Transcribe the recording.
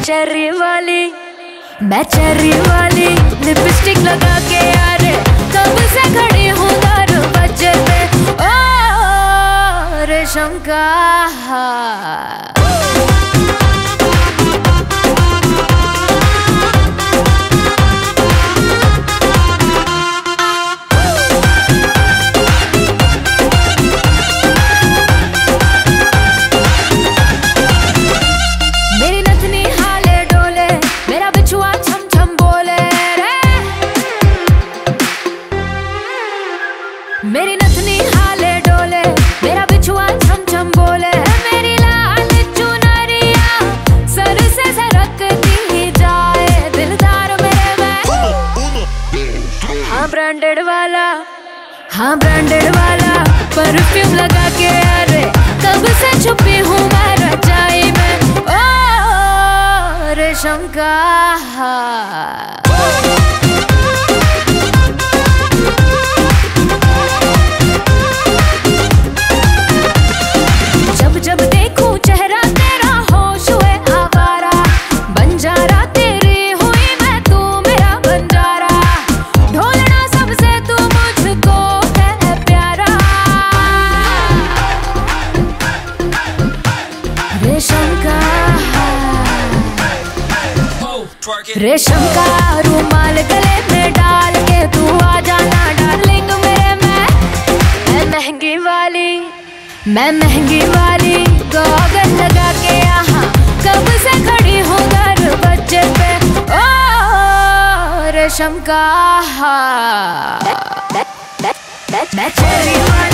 मैं चेरी वाली लिपस्टिक लगा के यार कब से खड़ी हूँ दरवाजे पे। ओ रेशम का मेरी नथनी हाले डोले, मेरा बिछुआ छम छम बोले। मेरी लाल चुनरिया सर से सरकती जाए, दिलदार मेरे में। हाँ ब्रांडेड वाला परफ्यूम लगा के अरे कब से छुपी हूँ मैं रजाई में। ओ रेशम का जब देखूं चेहरा तेरा होश हुए आवारा। बंजारा तेरी हुई मैं, तू मेरा बंजारा। ढोलना सबसे तू मुझको है प्यारा। रेशम का रुमाल गले में डाल के तू आ जाना डार्लिंग मेरे मैं महंगी वाली गॉगल लगा के यहाँ कब से खड़ी हूँ दरवाजे पे। ओ रेशम का मैं चेरी वाली।